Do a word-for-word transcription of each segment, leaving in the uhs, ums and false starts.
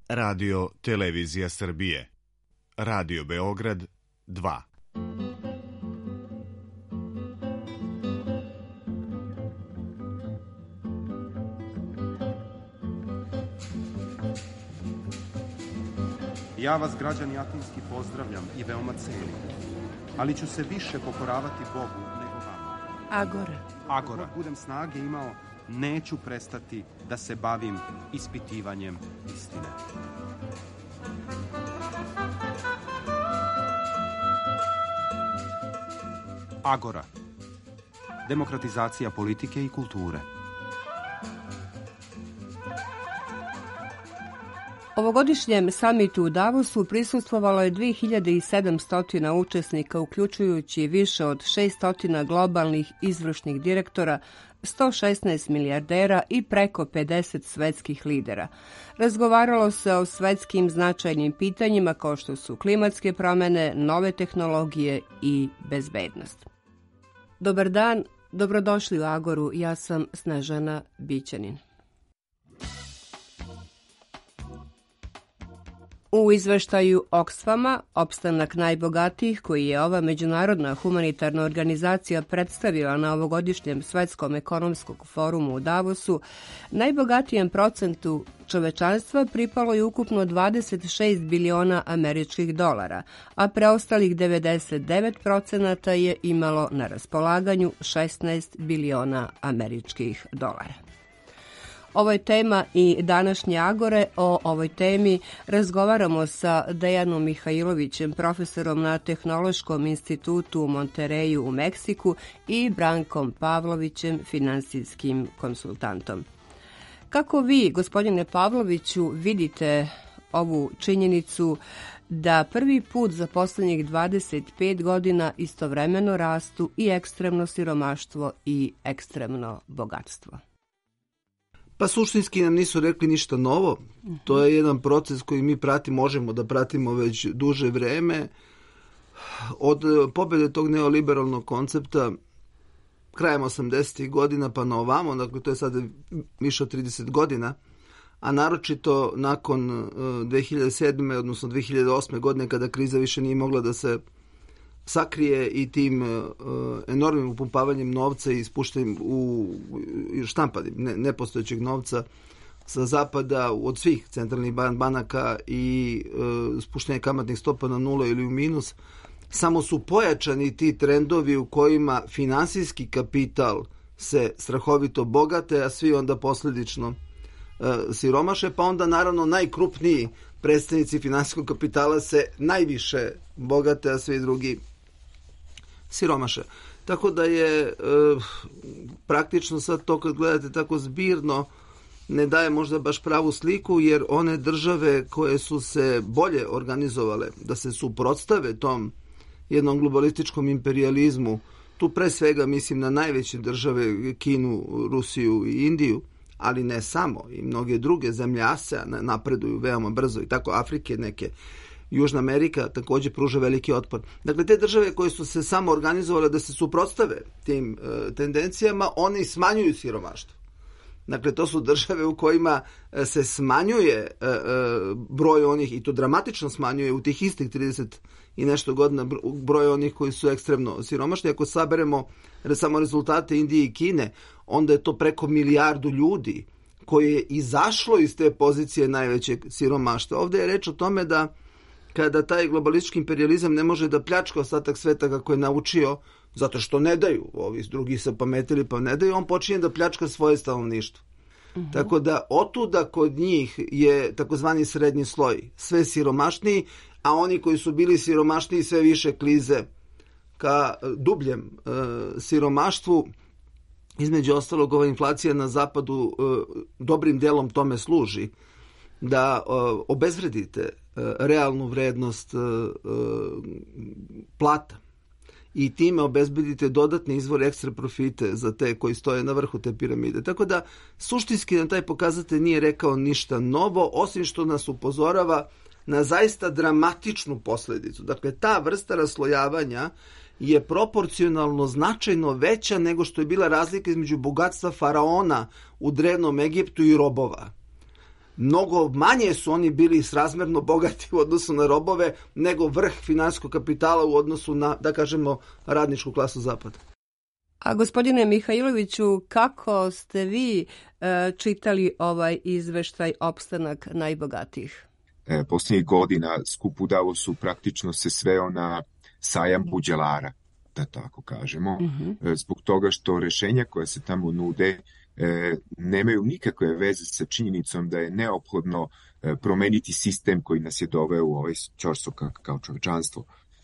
Radio Televizija Srbije. Radio Beograd dva. Ja vas, građani Atinski, pozdravljam i veoma cenim, ali ću se više pokoravati Bogu nego vama. Agora. Agora. Dok budem snage imao, neću prestati da se bavim ispitivanjem istine. Agora. Demokratizacija politike i kulture. Ovogodišnjem samitu u Davosu prisustvovalo je dve hiljade sedamsto učesnika, uključujući više od šesto globalnih izvršnih direktora, sto šesnaest milijardera i preko pedeset svetskih lidera. Razgovaralo se o svetskim značajnim pitanjima kao što su klimatske promene, nove tehnologije i bezbednost. Dobar dan, dobrodošli u Agoru, ja sam Snežana Bićanin. U izveštaju Oxfama, opstanak najbogatijih, koji je ova međunarodna humanitarna organizacija predstavila na ovogodišnjem svetskom ekonomskom forumu u Davosu, najbogatijem procentu čovečanstva pripalo je ukupno dvadeset šest biliona američkih dolara, a preostalih devedeset devet procenata je imalo na raspolaganju šesnaest biliona američkih dolara. Ovo je tema i današnje Agore. O ovoj temi razgovaramo sa Dejanom Mihajlovićem, profesorom na Tehnološkom institutu u Montereju u Meksiku i Brankom Pavlovićem, finansijskim konsultantom. Kako vi, gospodine Pavloviću, vidite ovu činjenicu da prvi put za poslednjih dvadeset pet godina istovremeno rastu i ekstremno siromaštvo i ekstremno bogatstvo? Pa suštinski nam nisu rekli ništa novo. To je jedan proces koji mi pratimo, možemo da pratimo već duže vreme. Od pobjede tog neoliberalnog koncepta krajem osamdesetih godina pa na ovamo, dakle to je sada više od trideset godina, a naročito nakon dve hiljade sedme. odnosno dve hiljade osme. godine kada kriza više nije mogla da se sakrije i tim uh, enormnim upumpavanjem novca i ispuštanjem u štampanim ne, nepostojećeg novca sa zapada od svih centralnih ban, banaka i uh, spuštanje kamatnih stopa na nula ili u minus, samo su pojačani ti trendovi u kojima finansijski kapital se strahovito bogate, a svi onda posljedično uh, siromaše, pa onda naravno najkrupniji predstavnici finansijskog kapitala se najviše bogate, a svi drugi siromaše. Tako da je e, praktično sad to kad gledate tako zbirno ne daje možda baš pravu sliku, jer one države koje su se bolje organizovale da se suprotstave tom jednom globalističkom imperijalizmu, tu pre svega mislim na najveće države Kinu, Rusiju i Indiju, ali ne samo, i mnoge druge zemlje ASEAN napreduju veoma brzo i tako Afrike neke. Južna Amerika također pruža veliki otpor. Dakle, te države koje su se samo organizovale da se suprotstave tim e, tendencijama, one smanjuju siromaštvo. Dakle, to su države u kojima se smanjuje e, e, broj onih, i to dramatično smanjuje u tih istih trideset i nešto godina broj onih koji su ekstremno siromašni. Ako saberemo samo rezultate Indije i Kine, onda je to preko milijardu ljudi koje je izašlo iz te pozicije najvećeg siromaštva. Ovdje je reč o tome da kada taj globalistički imperijalizam ne može da pljačka ostatak sveta kako je naučio, zato što ne daju, ovi drugi se pametili pa ne daju, on počinje da pljačka svoje stanovništvo. Uh-huh. Tako da otuda kod njih je takozvani srednji sloj sve siromašniji, a oni koji su bili siromašniji sve više klize ka dubljem e, siromaštvu. Između ostalog, ova inflacija na zapadu e, dobrim delom tome služi da e, obezvredite e, realnu vrednost e, e, plata i time obezbedite dodatni izvor ekstra profite za te koji stoje na vrhu te piramide. Tako da suštinski na taj pokazatelj nije rekao ništa novo, osim što nas upozorava na zaista dramatičnu posledicu. Dakle, ta vrsta raslojavanja je proporcionalno značajno veća nego što je bila razlika između bogatstva faraona u drevnom Egiptu i robova. mnogo manje su oni bili srazmerno bogati u odnosu na robove nego vrh finansijskog kapitala u odnosu na, da kažemo, radničku klasu zapada. A gospodine Mihajloviću, kako ste vi e, čitali ovaj izveštaj Opstanak najbogatijih? E, posljednjih godina skup u Davosu praktično se sveo na sajam buđelara, da tako kažemo, uh-huh. zbog toga što rešenja koja se tamo nude e, nemaju nikakve veze sa činjenicom da je neophodno e, promeniti sistem koji nas je doveo u ovaj ćorso kao, kao čovečanstvo.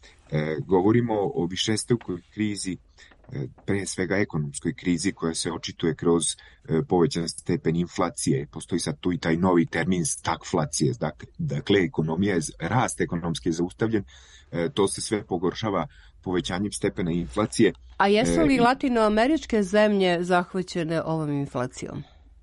E, govorimo o višestrukoj krizi, e, pre svega ekonomskoj krizi koja se očituje kroz e, povećan stepen inflacije. Postoji sad tu i taj novi termin stagflacije, dakle, dakle ekonomija je, rast ekonomski je zaustavljen, e, to se sve pogoršava povećanjem stepena inflacije. A jesu li e, latinoameričke zemlje zahvaćene ovom inflacijom?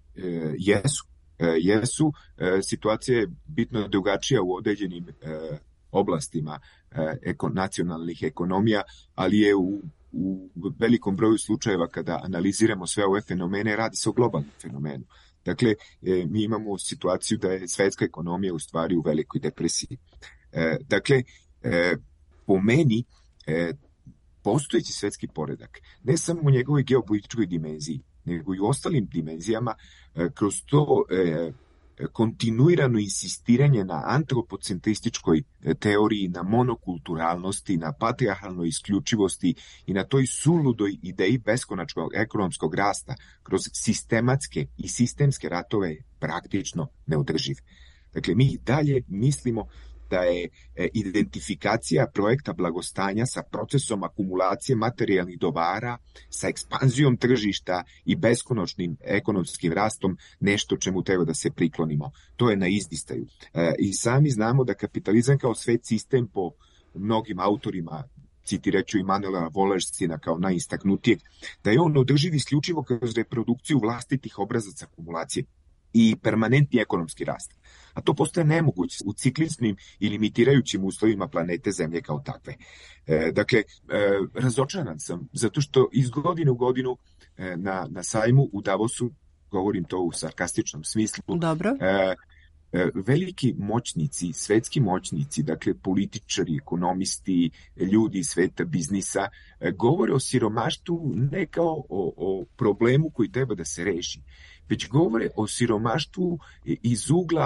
E, jesu. E, jesu. E, situacija je bitno drugačija u određenim e, oblastima e, eko, nacionalnih ekonomija, ali je u, u velikom broju slučajeva kada analiziramo sve ove fenomene, radi se o globalnom fenomenu. Dakle, e, mi imamo situaciju da je svetska ekonomija u stvari u velikoj depresiji. E, dakle, e, po meni, E, postojeći svetski poredak, ne samo u njegovoj geopolitičkoj dimenziji, nego i u ostalim dimenzijama, e, kroz to e, kontinuirano insistiranje na antropocentrističkoj teoriji, na monokulturalnosti, na patrijarhalnoj isključivosti i na toj suludoj ideji beskonačnog ekonomskog rasta kroz sistematske i sistemske ratove praktično neodrživ. Dakle, mi dalje mislimo da je identifikacija projekta blagostanja sa procesom akumulacije materijalnih dobara, sa ekspanzijom tržišta i beskonačnim ekonomskim rastom nešto čemu treba da se priklonimo. To je na izdistaju. I sami znamo da kapitalizam kao svet sistem po mnogim autorima, citireću Immanuela Wallersina kao najistaknutijeg, da je on održiv isključivo kroz reprodukciju vlastitih obrazaca akumulacije i permanentni ekonomski rast. A to postaje nemoguće u cikličnim i limitirajućim uslovima planete Zemlje kao takve. E, dakle, e, razočaran sam, zato što iz godine u godinu e, na, na sajmu u Davosu, govorim to u sarkastičnom smislu, Dobro. E, e, veliki moćnici, svetski moćnici, dakle političari, ekonomisti, ljudi iz sveta biznisa, e, govore o siromaštvu ne kao o, o problemu koji treba da se reši, već govore o siromaštvu iz ugla,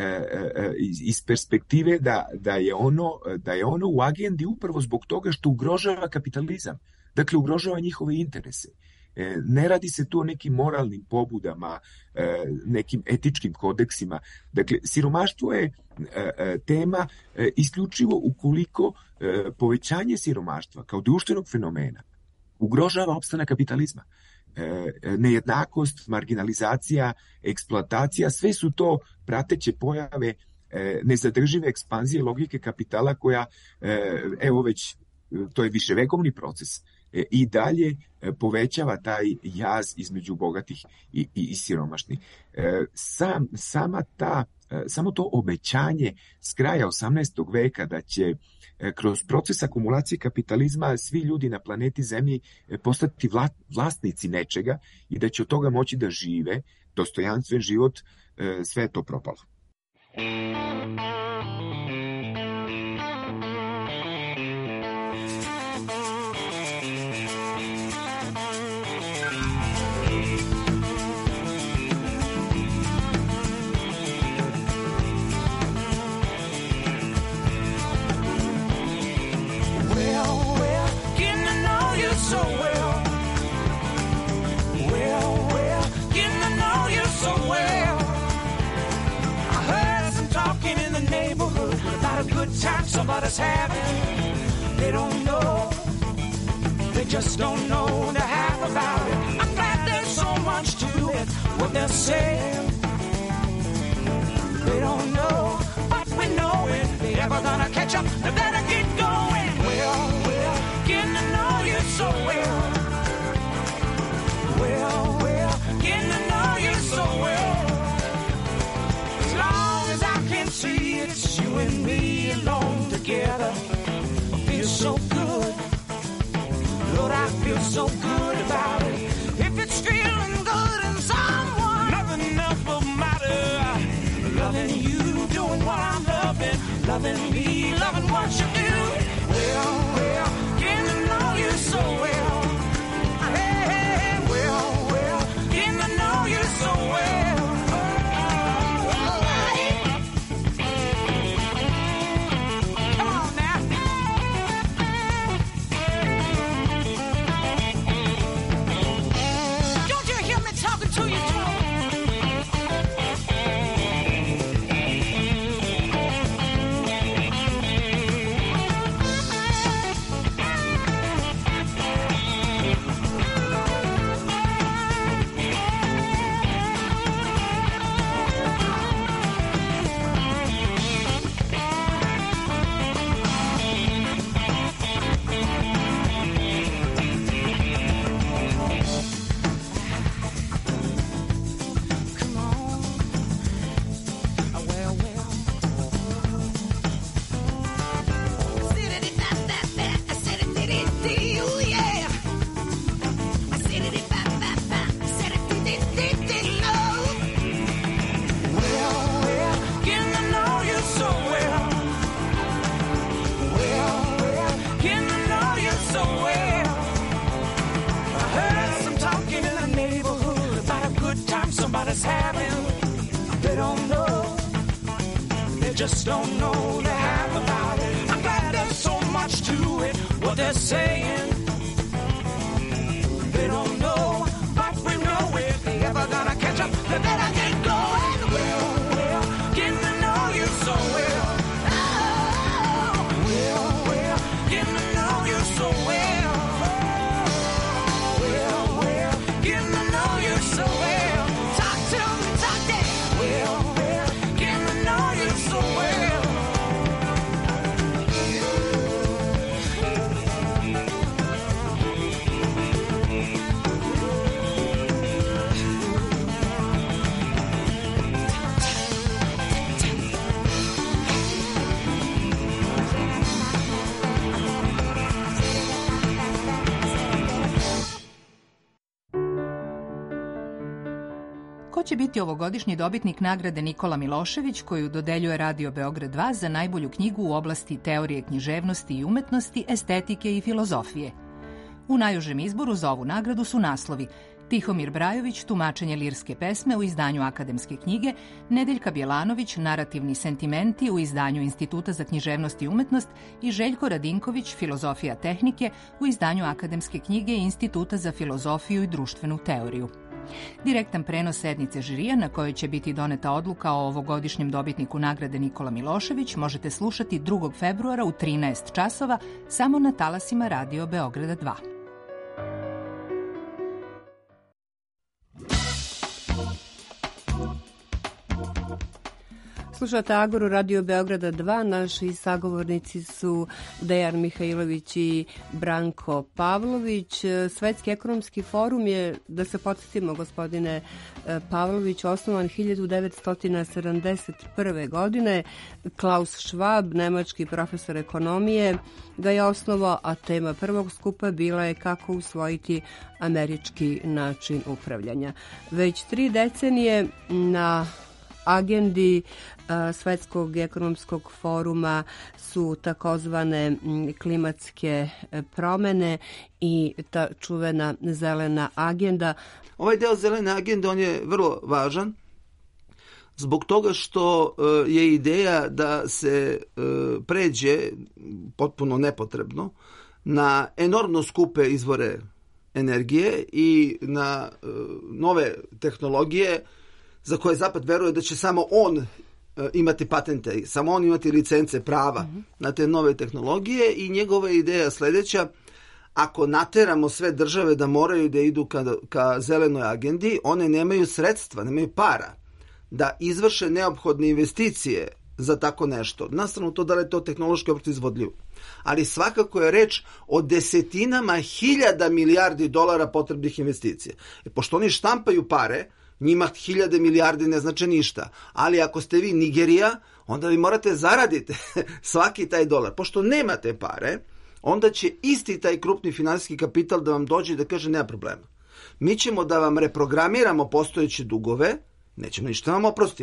iz perspektive da, da, je ono, da je ono u agendi upravo zbog toga što ugrožava kapitalizam. Dakle, ugrožava njihove interese. Ne radi se tu o nekim moralnim pobudama, nekim etičkim kodeksima. Dakle, siromaštvo je tema isključivo ukoliko povećanje siromaštva kao društvenog fenomena ugrožava opstanak kapitalizma. Nejednakost, marginalizacija, eksploatacija, sve su to prateće pojave nezadržive ekspanzije logike kapitala koja, evo već, to je viševekovni proces, i dalje povećava taj jaz između bogatih i, i, i siromašnih. Sam, sama ta, samo to obećanje s kraja osamnaestog veka da će kroz proces akumulacije kapitalizma svi ljudi na planeti Zemlji postati vla, vlasnici nečega i da će od toga moći da žive dostojanstven život, sve je to propalo. Time somebody's having, they don't know, they just don't know the half about it. I'm glad there's so much to it, what they're saying. They don't know, but we know it. They ever gonna catch up, they better get going. Well, well, getting to know you so well. Well, well, getting to know you so well. As long as I can see it's you and me alone together, I feel so good. Lord, I feel so good about it. If it's feeling good in someone, nothing else will matter. loving me, loving what you do. Well, well, getting to know you so well. Hey, hey, hey, well, well, getting to know you so well. Come on now. Don't you hear me talking to you, Joe? Somebody's having, they don't know, they just don't know the half about it. I'm glad there's so much to it, what they're saying. They don't know, but we know if they ever gonna catch up, they better get going. Well, well, getting to know you so well. Oh, well, well, getting to know you so well. Well, well, getting to know you so well. Ko će biti ovogodišnji dobitnik nagrade Nikola Milošević, koju dodeljuje Radio Beograd dva za najbolju knjigu u oblasti teorije književnosti i umetnosti, estetike i filozofije? U najužem izboru za ovu nagradu su naslovi Tihomir Brajović, tumačenje lirske pesme u izdanju Akademske knjige, Nedeljka Bjelanović, narativni sentimenti u izdanju Instituta za književnost i umetnost i Željko Radinković, filozofija tehnike u izdanju Akademske knjige i Instituta za filozofiju i društvenu teoriju. Direktan prenos sednice žirija na kojoj će biti doneta odluka o ovogodišnjem dobitniku nagrade Nikola Milošević možete slušati drugog februara u trinaest časova samo na talasima Radio Beograda dva. Slušate Agoru Radio Beograda dva. Naši sagovornici su Dejan Mihajlović i Branko Pavlović. Svetski ekonomski forum je, da se podsjetimo, gospodine Pavlović, osnovan hiljadu devetsto sedamdeset prve. godine. Klaus Schwab, nemački profesor ekonomije, ga je osnovao, a tema prvog skupa bila je kako usvojiti američki način upravljanja. Već tri decenije na agendi Svetskog ekonomskog foruma su takozvane klimatske promene i ta čuvena zelena agenda. Ovaj deo zelene agende, on je vrlo važan zbog toga što je ideja da se pređe potpuno nepotrebno na enormno skupe izvore energije i na nove tehnologije za koje Zapad veruje da će samo on imati patente, samo on imati licence prava mm-hmm. na te nove tehnologije i njegova ideja sledeća: ako nateramo sve države da moraju da idu ka, ka zelenoj agendi, one nemaju sredstva, nemaju para da izvrše neophodne investicije za tako nešto. Nastranu to da li je to tehnološki opšte izvodljivo. Ali svakako je reč o desetinama hiljada milijardi dolara potrebnih investicija. E, pošto oni štampaju pare, njima hiljade milijardi ne znači ništa. Ali ako ste vi Nigerija, onda vi morate zaraditi svaki taj dolar. Pošto nemate pare, onda će isti taj krupni finansijski kapital da vam dođe i da kaže nema problema. Mi ćemo da vam reprogramiramo postojeće dugove, nećemo ništa vam oprostimo.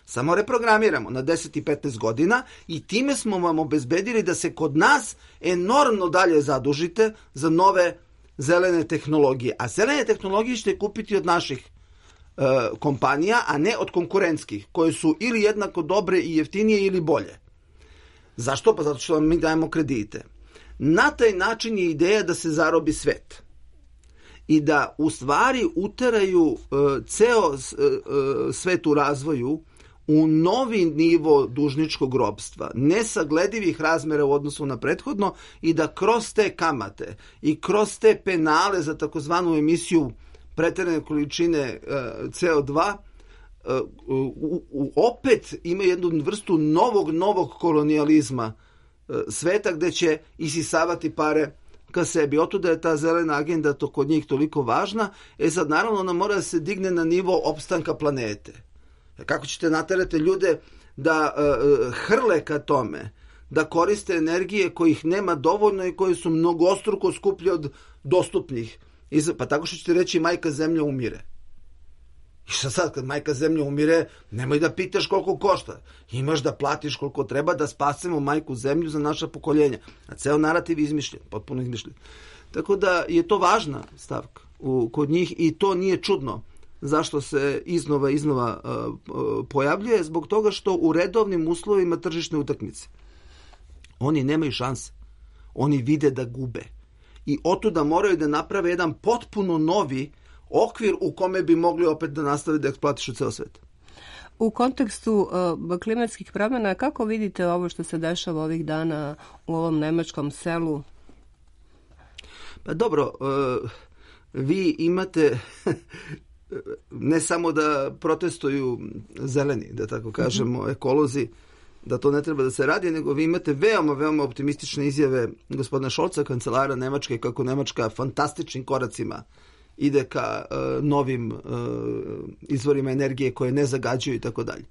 Samo reprogramiramo na deset i petnaest godina i time smo vam obezbedili da se kod nas enormno dalje zadužite za nove zelene tehnologije. A zelene tehnologije ćete kupiti od naših e, kompanija, a ne od konkurentskih, koje su ili jednako dobre i jeftinije ili bolje. Zašto? Pa zato što vam mi dajemo kredite. Na taj način je ideja da se zarobi svet i da u stvari uteraju uh, ceo uh, svet u razvoju u novi nivo dužničkog ropstva, nesagledivih razmera u odnosu na prethodno i da kroz te kamate i kroz te penale za takozvanu emisiju preterane količine uh, C O dva uh, u, u, opet ima jednu vrstu novog, novog kolonijalizma uh, sveta gde će isisavati pare ka sebi. Otuda je ta zelena agenda to kod njih toliko važna. E sad, naravno, ona mora da se digne na nivo opstanka planete. Kako ćete naterati ljude da uh, hrle ka tome, da koriste energije kojih nema dovoljno i koje su mnogostruko skuplje od dostupnih? Pa tako što ćete reći majka zemlja umire. I šta sad, kad majka zemlja umire, nemoj da pitaš koliko košta. Imaš da platiš koliko treba da spasemo majku zemlju za naša pokoljenja. A ceo narativ je izmišljen, potpuno izmišljen. Tako da je to važna stavka u, kod njih i to nije čudno zašto se iznova iznova uh, uh, pojavljuje, zbog toga što u redovnim uslovima tržišne utakmice oni nemaju šanse. Oni vide da gube. I otuda moraju da naprave jedan potpuno novi okvir u kome bi mogli opet da nastave da eksploatišu ceo svet. U kontekstu uh, klimatskih promjena, kako vidite ovo što se dešava ovih dana u ovom nemačkom selu? Pa dobro, uh, vi imate ne samo da protestuju zeleni, da tako kažemo, uh-huh. ekolozi, da to ne treba da se radi, nego vi imate veoma, veoma optimistične izjave gospodina Šolca, kancelara Nemačke, kako Nemačka fantastičnim koracima ide ka uh, novim uh, izvorima energije koje ne zagađuju i tako dalje.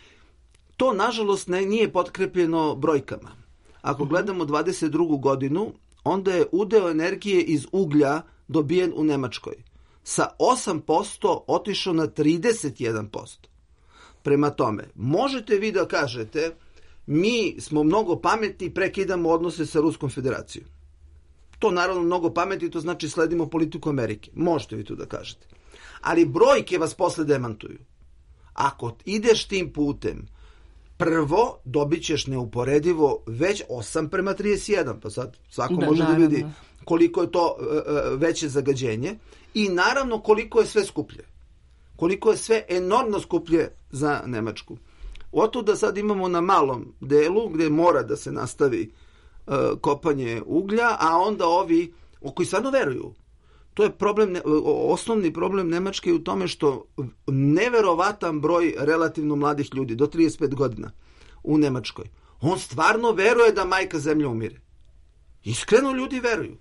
To, nažalost, ne, nije potkrepljeno brojkama. Ako gledamo dvadeset drugu godinu, onda je udeo energije iz uglja dobijen u Nemačkoj. Sa osam posto otišao na trideset jedan posto. Prema tome, možete vi da kažete mi smo mnogo pametni i prekidamo odnose sa Ruskom federacijom. To naravno mnogo pametni, to znači sledimo politiku Amerike. Možete vi to da kažete. Ali brojke vas posle demantuju. Ako ideš tim putem, prvo dobit ćeš neuporedivo već osam prema trideset jedan, pa sad svako da, može naravno da vidi koliko je to uh, veće zagađenje i naravno koliko je sve skuplje. Koliko je sve enormno skuplje za Nemačku. Oto da sad imamo na malom delu gde mora da se nastavi uh, kopanje uglja, a onda ovi koji stvarno veruju. To je problem, osnovni problem Nemačke je u tome što neverovatan broj relativno mladih ljudi, do trideset pet godina u Nemačkoj, on stvarno veruje da majka zemlja umire. Iskreno ljudi veruju.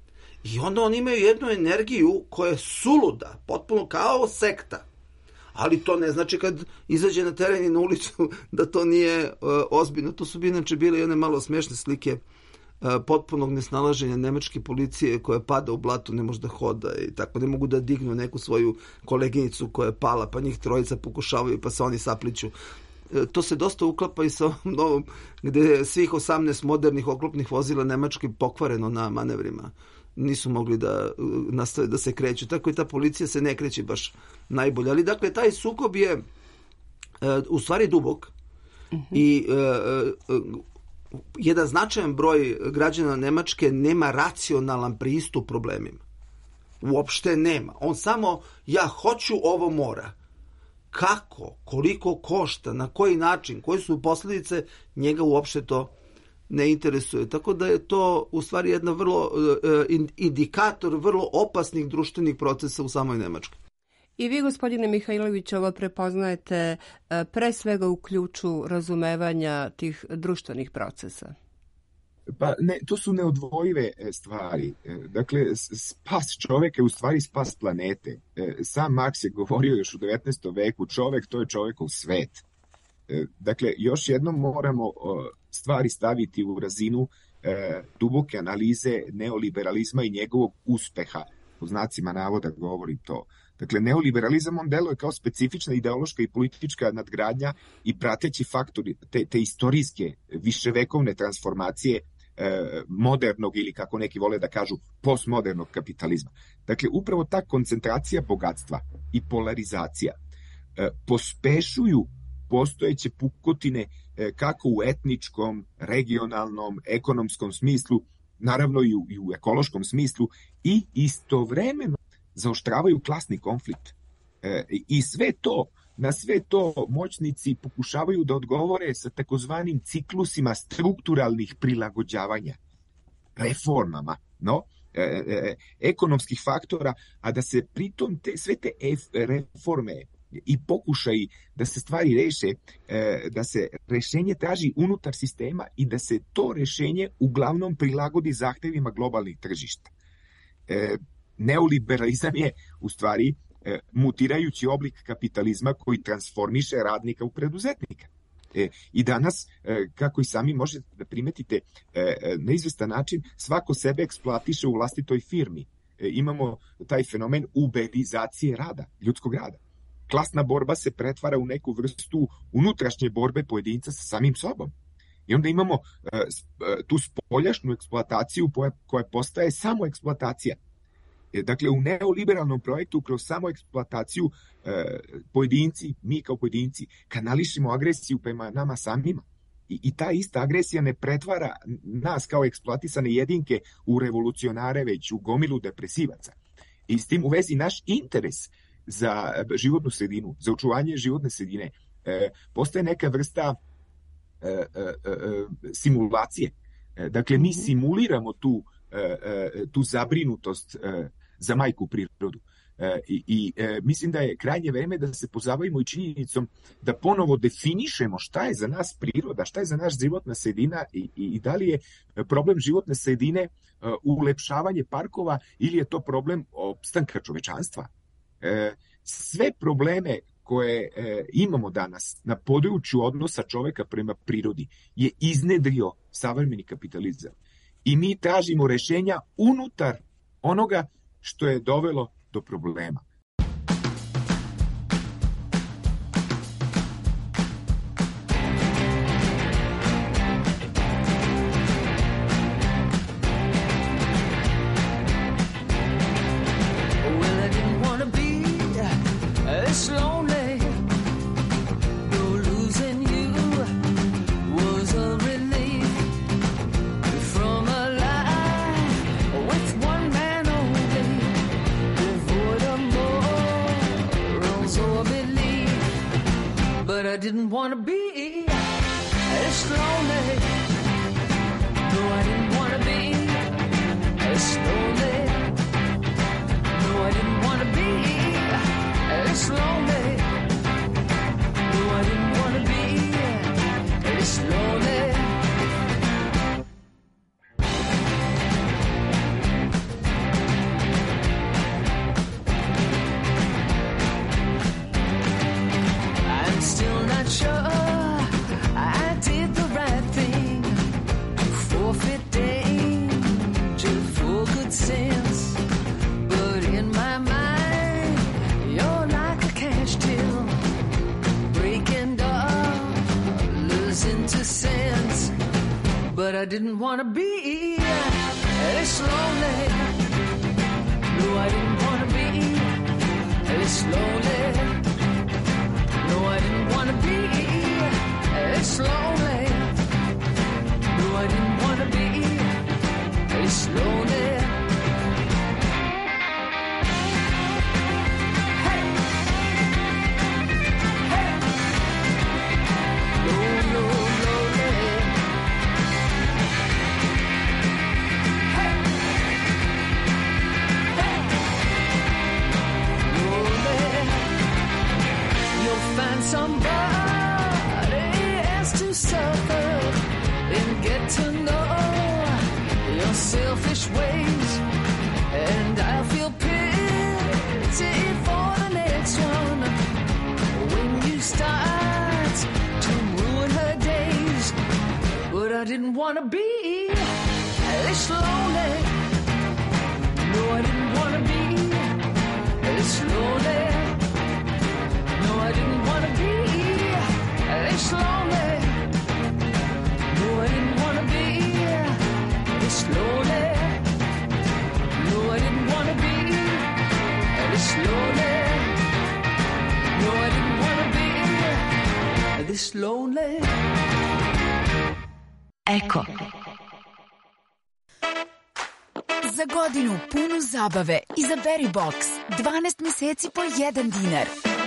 I onda oni imaju jednu energiju koja je suluda, potpuno kao sekta. Ali to ne znači kad izađe na teren i na ulicu da to nije uh, ozbiljno. To su bi inače bile jedne malo smešne slike uh, potpunog nesnalaženja nemačke policije koja pada u blatu, ne može da hoda i tako, ne mogu da dignu neku svoju koleginicu koja je pala, pa njih trojica pokušavaju, pa se oni sapliću. Uh, to se dosta uklapa i sa ovom novom, gde je svih osamnaest modernih oklopnih vozila Nemačke pokvareno na manevrima. Nisu mogli da nastave da se kreću. Tako i ta policija se ne kreće baš najbolje. Ali dakle, taj sukob je uh, u stvari dubok uh-huh. i uh, uh, jedan značajan broj građana Nemačke nema racionalan pristup problemima. Uopšte nema. On samo, ja hoću, ovo mora. Kako? Koliko košta? Na koji način? Koje su posljedice? Njega uopšte to ne interesuje. Tako da je to u stvari jedna vrlo uh, indikator vrlo opasnih društvenih procesa u samoj Nemačkoj. I vi, gospodine Mihajlović, ovo prepoznajete uh, pre svega u ključu razumevanja tih društvenih procesa. Pa ne, to su neodvojive stvari. Dakle, spas čoveka je u stvari spas planete. Sam Marks je govorio još u devetnaestom veku, čovek to je čovekov svet. Dakle, još jednom moramo stvari staviti u razinu e, duboke analize neoliberalizma i njegovog uspeha, u znacima navoda govorim to. Dakle, neoliberalizam on deluje kao specifična ideološka i politička nadgradnja i prateći faktori te, te istorijske viševekovne transformacije e, modernog ili, kako neki vole da kažu, postmodernog kapitalizma. Dakle, upravo ta koncentracija bogatstva i polarizacija e, pospešuju postojeće pukotine e, kako u etničkom, regionalnom, ekonomskom smislu, naravno i u, i u ekološkom smislu, i istovremeno zaoštravaju klasni konflikt. E, I sve to, na sve to moćnici pokušavaju da odgovore sa takozvanim ciklusima strukturalnih prilagođavanja, reformama, no, e, e, ekonomskih faktora, a da se pritom te, sve te reforme i pokušaji da se stvari reše, e, da se rešenje traži unutar sistema i da se to rešenje uglavnom prilagodi zahtevima globalnih tržišta. E, Neoliberalizam je u stvari e, mutirajući oblik kapitalizma koji transformiše radnika u preduzetnika. E, I danas, e, kako i sami možete da primetite, e, na izvestan način svako sebe eksploatiše u vlastitoj firmi. E, imamo taj fenomen uberizacije rada, ljudskog rada. Klasna borba se pretvara u neku vrstu unutrašnje borbe pojedinca sa samim sobom. I onda imamo e, tu spoljašnju eksploataciju koja, koja postaje samo eksploatacija. Dakle, u neoliberalnom projektu kroz samo eksploataciju e, pojedinci, mi kao pojedinci, kanališimo agresiju prema nama samima. I, I ta ista agresija ne pretvara nas kao eksploatisane jedinke u revolucionare, već u gomilu depresivaca. I s tim u vezi naš interes za životnu sredinu, za očuvanje životne sredine, e, postaje neka vrsta e, e, e, simulacije. E, dakle, mi simuliramo tu tu zabrinutost za majku prirodu. I, i mislim da je krajnje vreme da se pozabavimo i činjenicom da ponovo definišemo šta je za nas priroda, šta je za naš životna sredina i, i, i da li je problem životne sredine ulepšavanje parkova ili je to problem opstanka čovečanstva. Sve probleme koje imamo danas na području odnosa čoveka prema prirodi je iznedrio savremeni kapitalizam. I mi tražimo rešenja unutar onoga što je dovelo do problema. Didn't want to be this lonely. No, I didn't want to be this lonely. No, I didn't want to be this lonely. No, I didn't want to be this lonely. But I didn't want to be this lonely. No, I didn't want to be this lonely. No, I didn't want to be this lonely. No, I didn't want to be this lonely. Hey, hey, no, no, lonely. Find somebody else to suffer and get to know your selfish ways, and I'll feel pity for the next one when you start to ruin her days. But I didn't want to be this lonely. No, I didn't want to be this this lonely. No, I didn't want to be this lonely. No, I didn't want to be this lonely. No, I didn't want to be this lonely. No, I didn't want to be this lonely. Eko. Za godinu punu zabave izaberi box. dvanaest meseci po jedan dinar.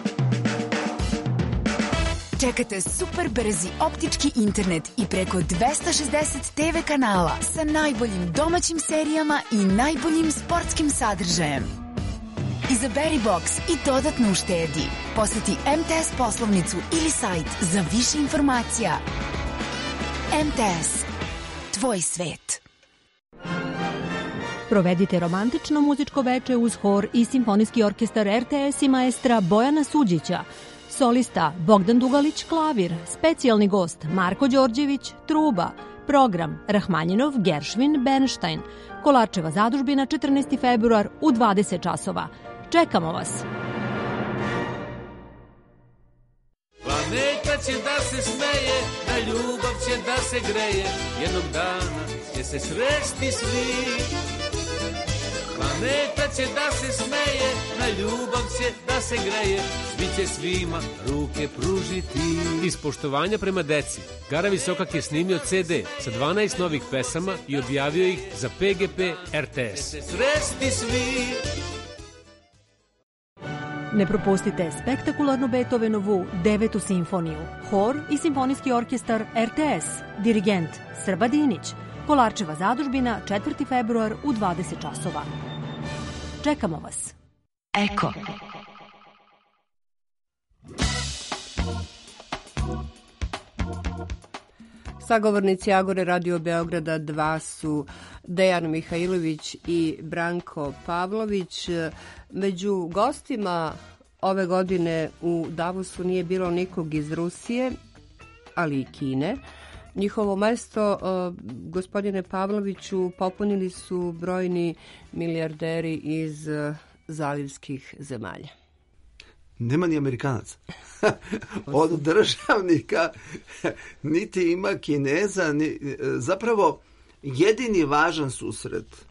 Čekate super brzi optički internet i preko dvesta šezdeset te ve kanala sa najboljim domaćim serijama i najboljim sportskim sadržajem. Izaberi box i dodatno uštedi. Poseti em te es poslovnicu ili sajt za više informacija. em te es. Tvoj svet. Provedite romantično muzičko veče uz hor i simfonijski orkestar er te es i maestra Bojana Suđića. Solista Bogdan Dugalić klavir, specijalni gost Marko Đorđević truba, program Rahmanjinov, Geršvin, Bernstein. Kolarčeva zadužbina četrnaesti februar u dvadeset časova. Čekamo vas! Planeta će da se smeje, na ljubav će da se greje, jednog dana će se sresti svi. Planeta će da se smeje, na ljubav će da se greje, svi će svima ruke pružiti. Iz poštovanja prema deci, Gara Visokak je snimio ce de sa dvanaest novih pesama i objavio ih za pe ge pe er te es. Sresti svi. Ne propustite spektakularnu Beethovenovu devetu simfoniju, hor i simfonijski orkestar er te es, dirigent Srba Dinić, Kolarčeva zadužbina četvrti februar u dvadeset časova. Čekamo vas. Eko. Sagovornici Agore Radio Beograda dva su Dejan Mihajlović i Branko Pavlović. Među gostima ove godine u Davosu nije bilo nikog iz Rusije, ali i Kine. Njihovo mesto, gospodine Pavloviću, popunili su brojni milijarderi iz zalivskih zemalja. Nema ni Amerikanaca. Od državnika niti ima Kineza. Ni, zapravo, jedini važan susret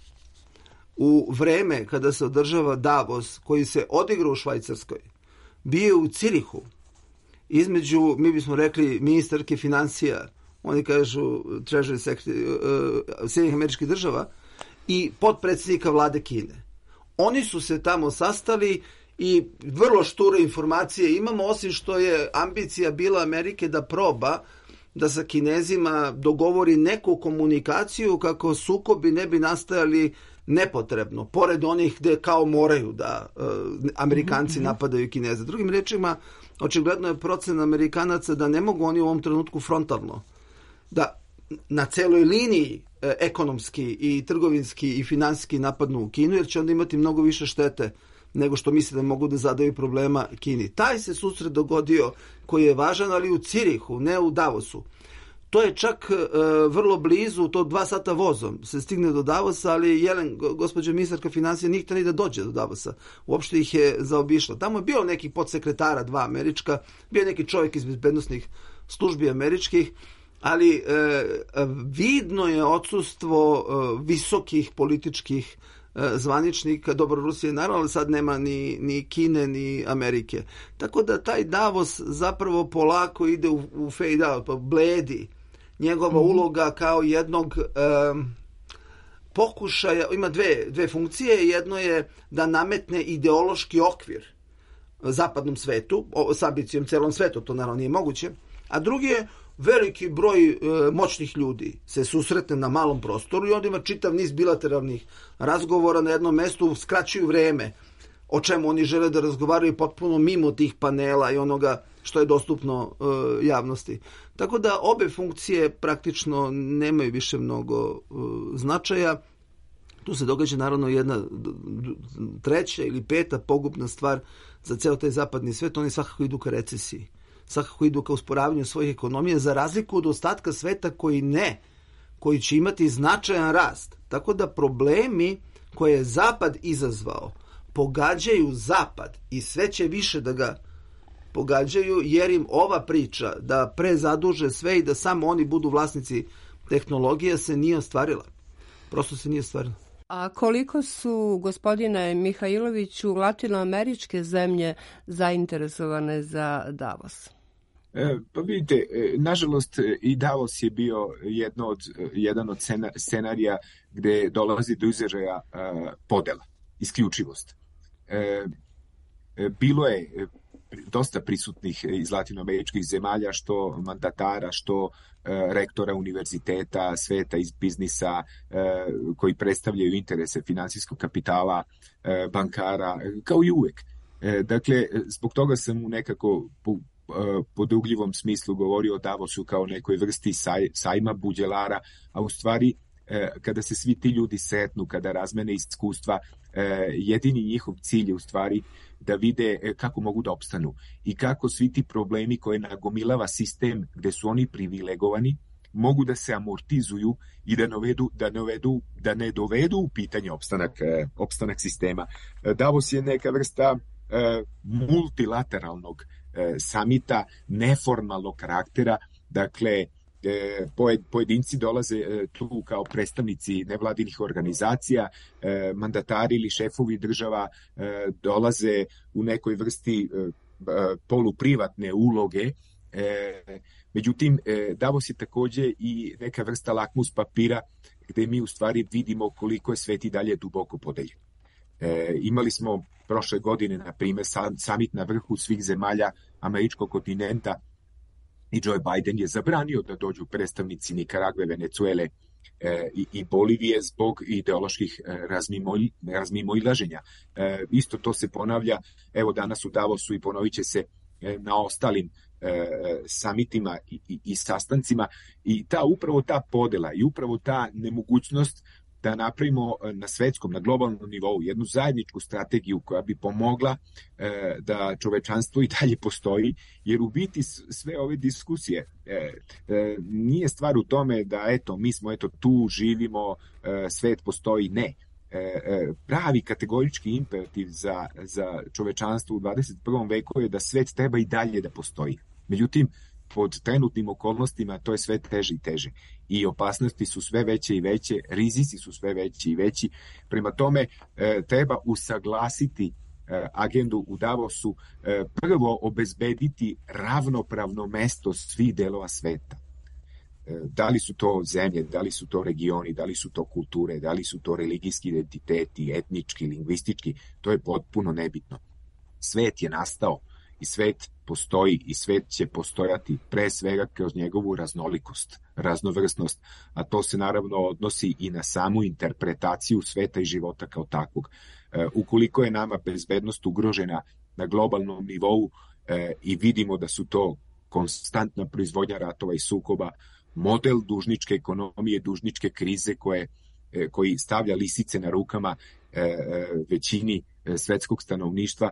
u vreme kada se održava Davos, koji se odigra u Švajcarskoj, bio u Cirihu, između, mi bismo rekli, ministarke financija, oni kažu Treasury Secretary uh, Sjedinjenih Američkih Država, i potpredsjednika vlade Kine. Oni su se tamo sastali i vrlo šture informacije imamo, osim što je ambicija bila Amerike da proba da sa Kinezima dogovori neku komunikaciju kako sukobi ne bi nastajali nepotrebno, pored onih gde kao moraju da uh, Amerikanci mm-hmm. napadaju Kineze. Drugim rečima, očigledno je procena Amerikanaca da ne mogu oni u ovom trenutku frontalno da na celoj liniji eh, ekonomski i trgovinski i finansijski napadnu u Kinu, jer će onda imati mnogo više štete nego što misle da mogu da zadaju problema Kini. Taj se susret dogodio koji je važan, ali u Cirihu, ne u Davosu. To je čak e, vrlo blizu, to dva sata vozom se stigne do Davosa, ali Jelen, gospođa ministarka financija, nije htjela ni da dođe do Davosa. Uopšte ih je zaobišla. Tamo je bio neki podsekretara, dva američka, bio neki čovjek iz bezbednosnih službi američkih, ali e, vidno je odsustvo e, visokih političkih e, zvaničnika, dobro, Rusije naravno, ali sad nema ni, ni Kine, ni Amerike. Tako da taj Davos zapravo polako ide u, u fade out, pa bledi. Njegova mm-hmm. uloga kao jednog e, pokušaja, ima dve, dve funkcije, jedno je da nametne ideološki okvir zapadnom svetu, o, s ambicijom celom svetu, to naravno nije moguće, a drugi je veliki broj e, moćnih ljudi se susretne na malom prostoru i onda ima čitav niz bilateralnih razgovora na jednom mestu, skraćuju vreme o čemu oni žele da razgovaraju potpuno mimo tih panela i onoga što je dostupno e, javnosti. Tako da obe funkcije praktično nemaju više mnogo e, značaja. Tu se događa naravno jedna treća ili peta pogubna stvar za ceo taj zapadni svet, oni svakako idu ka recesiji. Svakako idu ka usporavanju svojih ekonomija, za razliku od ostatka sveta koji ne, koji će imati značajan rast. Tako da problemi koje je Zapad izazvao pogađaju zapad i sve će više da ga pogađaju, jer im ova priča da prezaduže sve i da samo oni budu vlasnici tehnologije se nije ostvarila. Prosto se nije ostvarila. A koliko su, gospodine Mihajloviću, latinoameričke zemlje zainteresovane za Davos? E, pa vidite, e, nažalost i Davos je bio jedno od, jedan od scenarija gde dolazi do izražaja e, podela, isključivost. E, e, bilo je dosta prisutnih iz latinoameričkih zemalja, što mandatara, što e, rektora univerziteta, sveta iz biznisa, e, koji predstavljaju interese finansijskog kapitala, e, bankara, kao i uvek. E, dakle, zbog toga sam u nekako po, e, podrugljivom smislu govorio o Davosu kao nekoj vrsti saj, sajma buđelara, a u stvari e, kada se svi ti ljudi setnu, kada razmene iskustva, e, jedini njihov cilj je u stvari da vide kako mogu da opstanu i kako svi ti problemi koje nagomilava sistem gde su oni privilegovani mogu da se amortizuju i da, novedu, da, novedu, da ne dovedu u pitanje opstanak, opstanak sistema. Davos je neka vrsta e, multilateralnog e, samita, neformalnog karaktera, dakle, E, pojedinci dolaze e, tu kao predstavnici nevladinih organizacija, e, mandatari ili šefovi država e, dolaze u nekoj vrsti e, poluprivatne uloge. E, međutim, e, Davos je takođe i neka vrsta lakmus papira gde mi u stvari vidimo koliko je svet i dalje duboko podeljen. E, imali smo prošle godine, na primjer, samit na vrhu svih zemalja američkog kontinenta i Joe Biden je zabranio da dođu predstavnici Nikaragve, Venecuele e, i, i Bolivije zbog ideoloških e, razmimoj, razmimoilaženja. E, isto to se ponavlja, evo danas u Davosu i ponovit će se e, na ostalim e, samitima i, i, i sastancima. I ta upravo ta podela i upravo ta nemogućnost da napravimo na svetskom, na globalnom nivou jednu zajedničku strategiju koja bi pomogla e, da čovečanstvo i dalje postoji, jer u biti sve ove diskusije e, e, nije stvar u tome da eto, mi smo eto tu, živimo, e, svet postoji, ne. E, e, pravi kategorički imperativ za, za čovečanstvo u dvadeset prvom veku je da svet treba i dalje da postoji. Međutim, pod trenutnim okolnostima to je sve teže i teže i opasnosti su sve veće i veće, rizici su sve veći i veći. Prema tome e, treba usaglasiti e, agendu u Davosu, e, prvo obezbediti ravnopravno mesto svih delova sveta. E, da li su to zemlje, da li su to regioni, da li su to kulture, da li su to religijski identiteti, etnički, lingvistički, to je potpuno nebitno. Svet je nastao i svet postoji i svet će postojati pre svega kroz njegovu raznolikost, raznovrsnost, a to se naravno odnosi i na samu interpretaciju sveta i života kao takvog. E, ukoliko je nama bezbednost ugrožena na globalnom nivou e, i vidimo da su to konstantna proizvodnja ratova i sukoba, model dužničke ekonomije, dužničke krize koje, e, koji stavlja lisice na rukama e, e, većini e, svetskog stanovništva,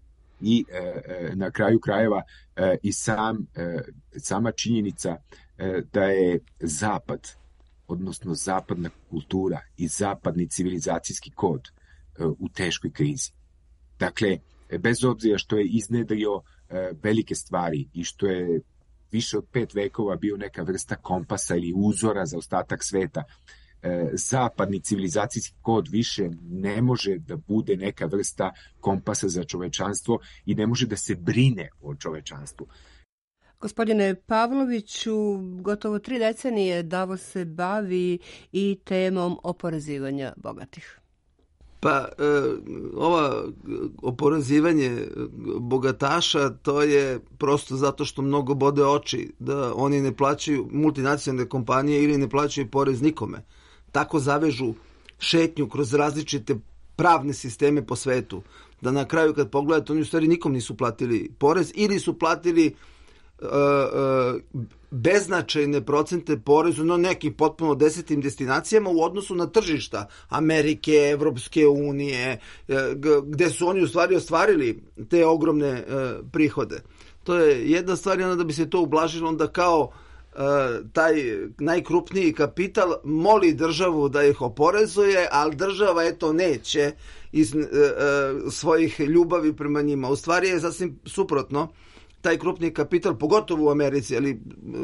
i e, na kraju krajeva e, i sam, e, sama činjenica e, da je zapad, odnosno zapadna kultura i zapadni civilizacijski kod e, u teškoj krizi. Dakle, bez obzira što je iznedrio e, velike stvari i što je više od pet vekova bio neka vrsta kompasa ili uzora za ostatak sveta, zapadni civilizacijski kod više ne može da bude neka vrsta kompasa za čovečanstvo i ne može da se brine o čovečanstvu. Gospodine Pavloviću, gotovo tri decenije Davos se bavi i temom oporezivanja bogatih. Pa, e, ova oporezivanje bogataša, to je prosto zato što mnogo bode oči da oni ne plaćaju, multinacionalne kompanije ili ne plaćaju porez nikome. Tako zavežu šetnju kroz različite pravne sisteme po svetu, da na kraju kad pogledate, oni u stvari nikom nisu platili porez ili su platili uh, uh, beznačajne procente porezu na nekim potpuno desetim destinacijama u odnosu na tržišta Amerike, Evropske unije, gde su oni u stvari ostvarili te ogromne uh, prihode. To je jedna stvar, i onda da bi se to ublažilo, onda kao taj najkrupniji kapital moli državu da ih oporezuje, ali država eto neće iz svojih ljubavi prema njima. U stvari je sasvim suprotno. Taj krupni kapital, pogotovo u Americi, ali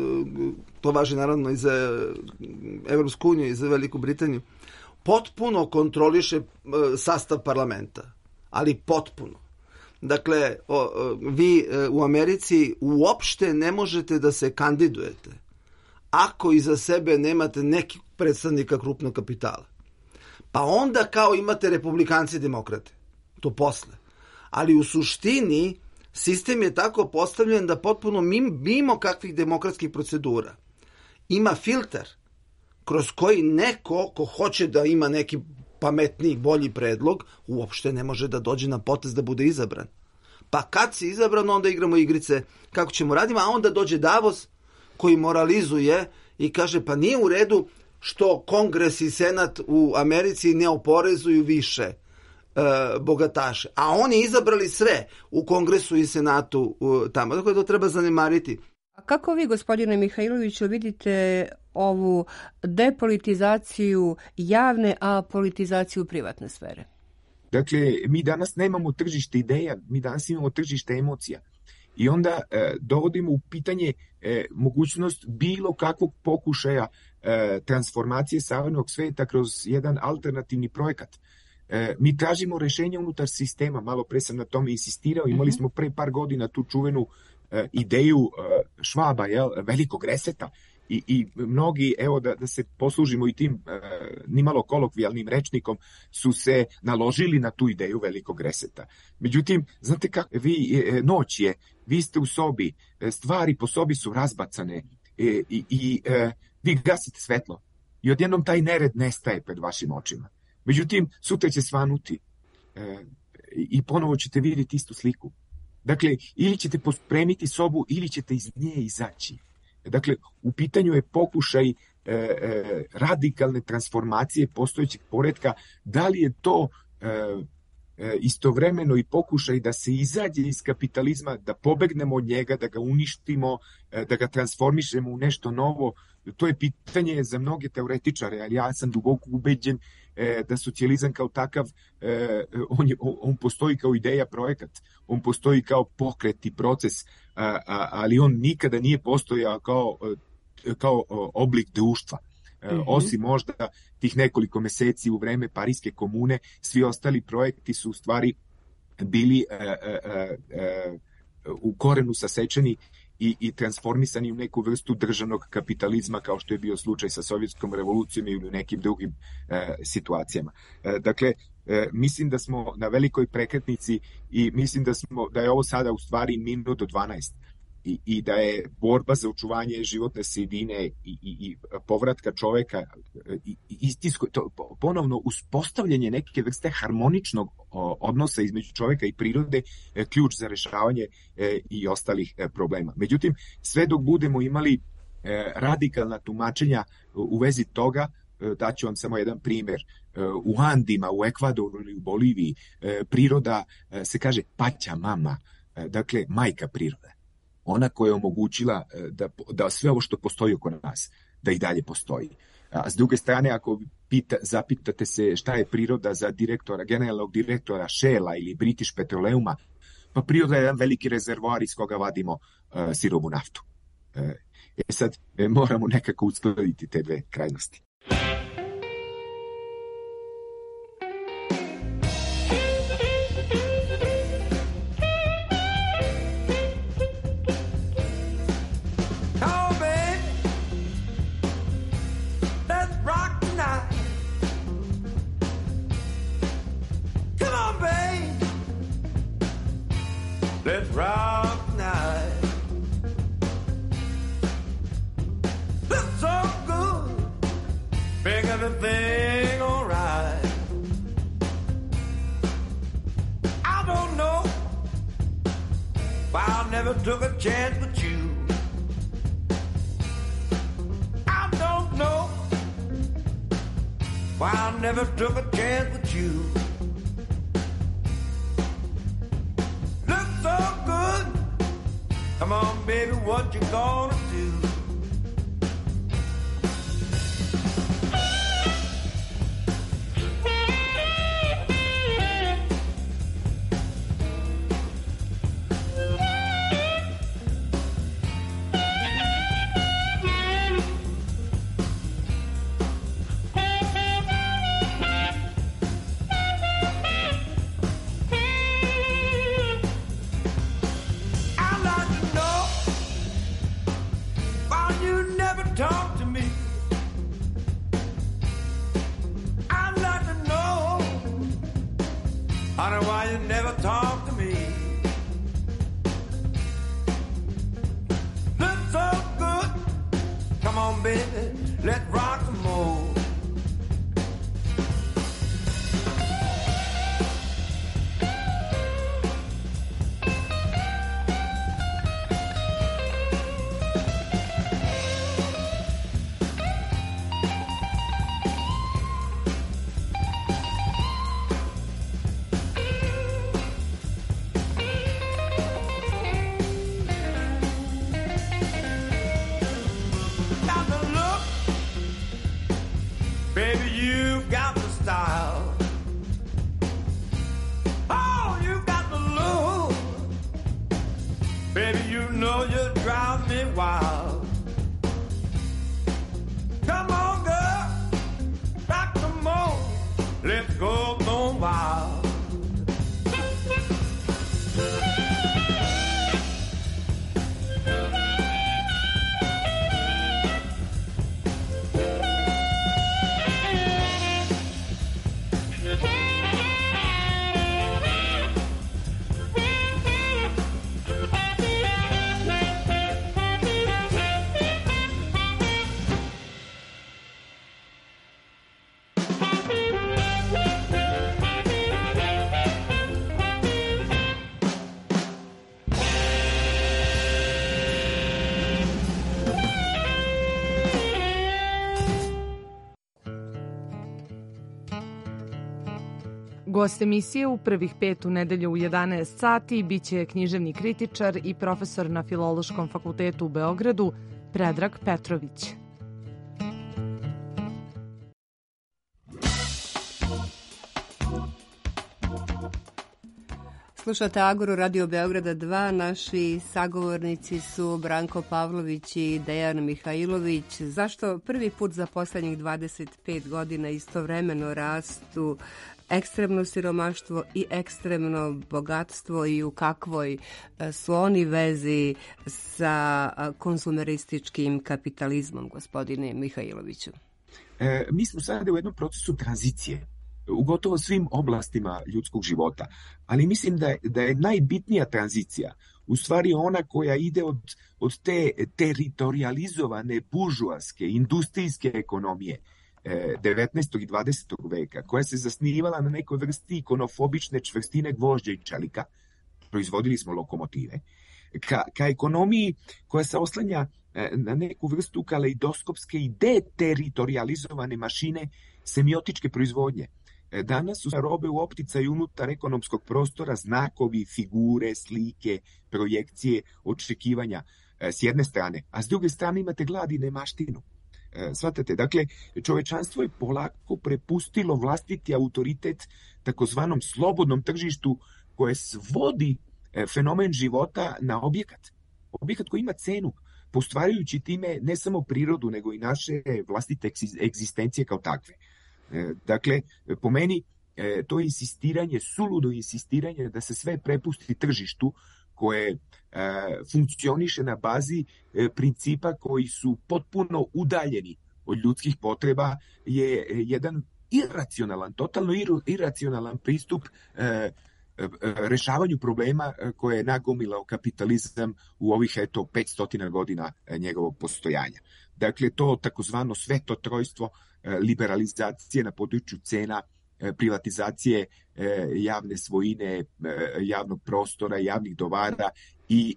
to važi naravno i za Evropsku uniju i za Veliku Britaniju, potpuno kontroliše sastav parlamenta. Ali potpuno. Dakle, vi u Americi uopšte ne možete da se kandidujete ako iza sebe nemate nekih predstavnika krupnog kapitala. Pa onda kao imate republikanci i demokrate. To posle. Ali u suštini sistem je tako postavljen da potpuno mimo kakvih demokratskih procedura ima filter kroz koji neko ko hoće da ima neki pametniji, bolji predlog, uopšte ne može da dođe na potez da bude izabran. Pa kad si izabran, onda igramo igrice kako ćemo raditi, a onda dođe Davos koji moralizuje i kaže pa nije u redu što Kongres i Senat u Americi ne oporezuju više e, bogataše. A oni izabrali sve u Kongresu i Senatu u, tamo. Dakle, to treba zanemariti. A kako vi, gospodine Mihajloviću, vidite ovu depolitizaciju javne, a politizaciju privatne sfere? Dakle, mi danas nemamo tržište ideja, mi danas imamo tržište emocija. I onda e, dovodimo u pitanje e, mogućnost bilo kakvog pokušaja e, transformacije savremenog sveta kroz jedan alternativni projekat. E, mi tražimo rešenje unutar sistema, malo pre sam na tome insistirao, imali smo pre par godina tu čuvenu e, ideju e, Švaba, jel, velikog reseta, I, i mnogi, evo da, da se poslužimo i tim e, nimalo kolokvijalnim rečnikom, su se naložili na tu ideju velikog reseta. Međutim, znate kako, vi, e, noć je, vi ste u sobi, stvari po sobi su razbacane e, i, i e, vi gasite svetlo i odjednom taj nered nestaje pred vašim očima. Međutim, sutra će svanuti e, i ponovo ćete vidjeti istu sliku. Dakle, ili ćete pospremiti sobu ili ćete iz nje izaći. Dakle, u pitanju je pokušaj e, e, radikalne transformacije postojećeg poretka. Da li je to e, e, istovremeno i pokušaj da se izađe iz kapitalizma, da pobegnemo od njega, da ga uništimo, e, da ga transformišemo u nešto novo? To je pitanje za mnoge teoretičare, ali ja sam duboko ubeđen e, da socijalizam kao takav, e, on, je, on postoji kao ideja, projekat, on postoji kao pokret i proces, a, a, ali on nikada nije postojao kao, kao oblik društva. Mm-hmm. Osim možda tih nekoliko meseci u vreme Pariske komune, svi ostali projekti su u stvari bili e, e, e, u korenu sasečeni i, i transformisani u neku vrstu državnog kapitalizma, kao što je bio slučaj sa Sovjetskom revolucijom ili u nekim drugim e, situacijama. E, dakle, e, mislim da smo na velikoj prekretnici i mislim da, smo, da je ovo sada u stvari minut do dvanaest i, i da je borba za očuvanje životne sredine i, i, i povratka čoveka i, i istinsko, to, ponovno uspostavljanje neke vrste harmoničnog o, odnosa između čoveka i prirode e, ključ za rešavanje e, i ostalih e, problema. Međutim, sve dok budemo imali e, radikalna tumačenja u vezi toga, e, daću vam samo jedan primer. E, u Andima, u Ekvadoru ili u Boliviji e, priroda e, se kaže paća mama, e, dakle majka prirode. Ona koja je omogućila da, da sve ovo što postoji oko nas, da i dalje postoji. A s druge strane, ako pita, zapitate se šta je priroda za direktora, generalnog direktora Shella ili British Petroleuma, pa priroda je jedan veliki rezervoar iz koga vadimo uh, sirovu naftu. Uh, e sad, moramo nekako uskladiti te dve krajnosti. Let's rock tonight. Looks so good, make everything alright. I don't know why I never took a chance with you. I don't know why I never took a chance with you. So good. Come on, baby, what you gonna do? you never talk to me. Look so good, come on baby, let's rock some more. Gost emisije u prvih pet u nedelju u jedanaest sati biće književni kritičar i profesor na Filološkom fakultetu u Beogradu Predrag Petrović. Slušate Agoru Radio Beograda dva. Naši sagovornici su Branko Pavlović i Dejan Mihajlović. Zašto prvi put za poslednjih dvadeset pet godina istovremeno rastu ekstremno siromaštvo i ekstremno bogatstvo i u kakvoj su oni vezi sa konzumerističkim kapitalizmom, gospodine Mihajloviću? E, mi smo sada u jednom procesu tranzicije u gotovo svim oblastima ljudskog života, ali mislim da je, da je najbitnija tranzicija u stvari ona koja ide od, od te teritorializovane buržoaske, industrijske ekonomije devetnaestog i dvadesetog veka, koja se zasnivala na nekoj vrsti ikonofobične čvrstine gvožđa i čelika, proizvodili smo lokomotive, ka, ka ekonomiji koja se oslanja na neku vrstu kaleidoskopske i deteritorializovane mašine semiotičke proizvodnje. Danas su robe u opticaju unutar ekonomskog prostora znakovi, figure, slike, projekcije, očekivanja s jedne strane, a s druge strane imate glad i nemaštinu. Svatate, dakle, čovečanstvo je polako prepustilo vlastiti autoritet takozvanom slobodnom tržištu koje svodi fenomen života na objekat. Objekat koji ima cenu, postvarujući time ne samo prirodu, nego i naše vlastite egzistencije kao takve. Dakle, po meni, to je insistiranje, suludo insistiranje da se sve prepusti tržištu koje e, funkcioniše na bazi e, principa koji su potpuno udaljeni od ljudskih potreba, je jedan iracionalan, totalno ir, iracionalan pristup e, e, rešavanju problema koje je nagomilao kapitalizam u ovih eto petsto godina njegovog postojanja. Dakle, to takozvano sveto trojstvo e, liberalizacije na području cena, privatizacije javne svojine, javnog prostora, javnih dobara i